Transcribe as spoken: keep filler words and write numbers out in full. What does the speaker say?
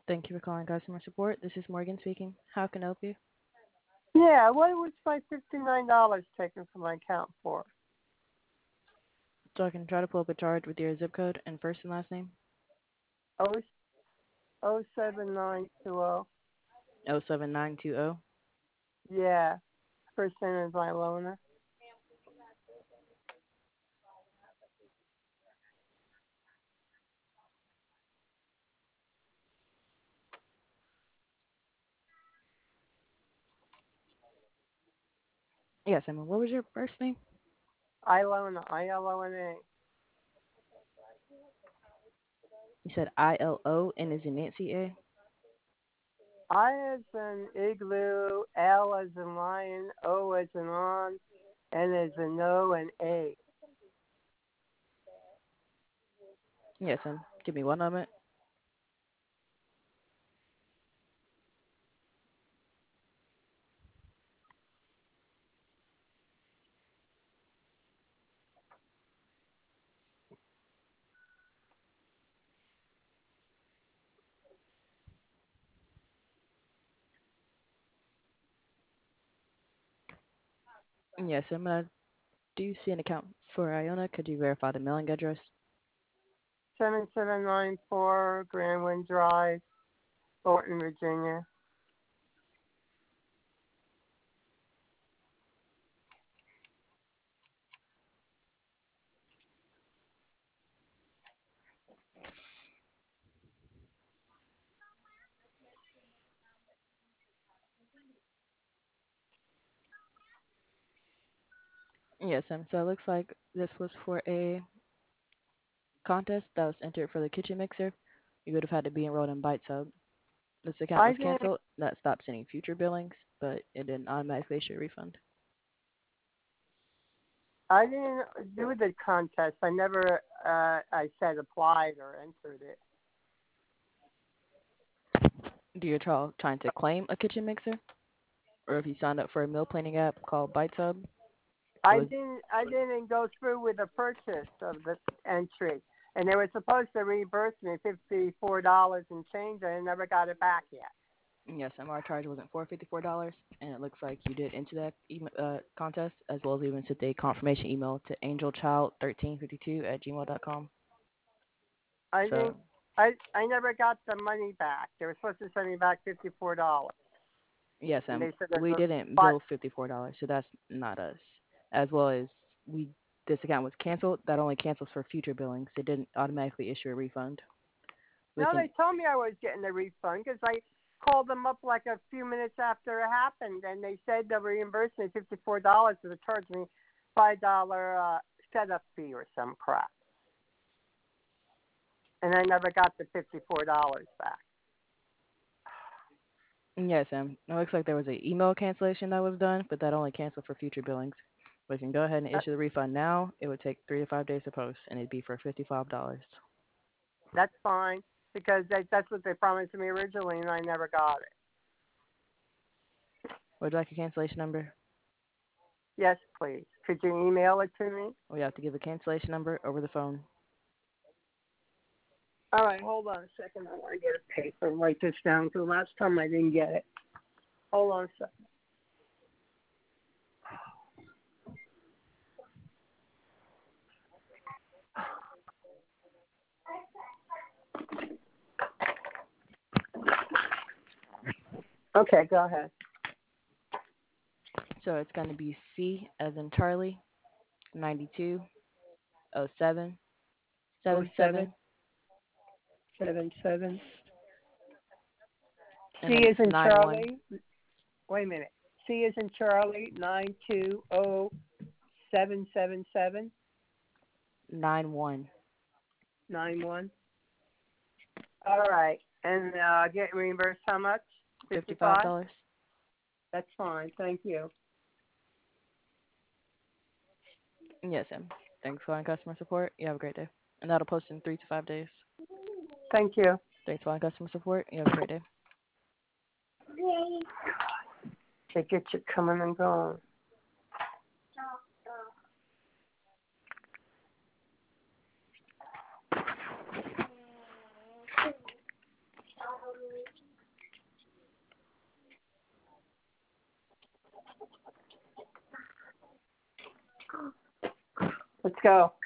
Thank you for calling customer support. This is Morgan speaking. How can I help you? Yeah, what was my fifty-nine dollars taken from my account for? So I can try to pull up a charge with your zip code and first and last name. Oh, oh seven nine two oh. Oh seven nine two oh. Yeah, first name is Ilona. Yes, Emma. What was your first name? Ilona, I L O N A. You said I L O N as in Nancy A. I as in igloo, L as in lion, O as in on, N as in no, and A. Yes, Em. Give me one moment. Yes, Emma. Do you see an account for Iona? Could you verify the mailing address? seven seven nine four Grand Wind Drive, Thornton, Virginia. Yes, Em. So it looks like this was for a contest that was entered for the kitchen mixer. You would have had to be enrolled in BiteSub. This account I was didn't, canceled. That stopped sending future billings, but it didn't automatically issue a refund. I didn't do the contest. I never, uh, I said applied or entered it. Do you try trying to claim a kitchen mixer? Or if you signed up for a meal planning app called BiteSub, it I was didn't I didn't go through with the purchase of the entry, and they were supposed to reimburse me fifty four dollars and change, and I never got it back yet. yes, M R charge wasn't for fifty four dollars, and it looks like you did enter that email, uh, contest as well as even sent a confirmation email to angelchild thirteen fifty two at gmail dot com. I So didn't I I never got the money back. They were supposed to send me back fifty four dollars, yes, and and they said there's we a didn't but bill fifty four dollars, so that's not us. As well as we this account was canceled. That only cancels for future billings. It didn't automatically issue a refund. We no, can they told me I was getting a refund because I called them up like a few minutes after it happened, and they said they'll reimburse me fifty four dollars, so they charged me five dollar uh, setup fee or some crap. And I never got the fifty-four dollars back. yes, Em. It looks like there was an email cancellation that was done, but that only canceled for future billings. We can go ahead and That, issue the refund now. It would take three to five days to post, and it'd be for fifty-five dollars. that's fine because they, that's what they promised me originally, and I never got it. Would you like a cancellation number? Yes, please. Could you email it to me? We have to give a cancellation number over the phone. All right, hold on a second. I want to get a paper and write this down because last time I didn't get it. Hold on a second. Okay, go ahead. So it's going to be C as in Charlie, ninety-two, oh seven, Oh seven seven seven, seven seven. and C then is it's in nine one. Charlie. Wait a minute. C is in Charlie. Nine two oh seven seven seven Nine one. nine one. All right. And uh, get reimbursed how much? Fifty-five fifty-five? dollars. That's fine. Thank you. Yes, Em. Thanks for calling customer support. You have a great day. And that'll post in three to five days. Thank you. Thanks for calling customer support. You have a great day. They get you coming and going. Let's go.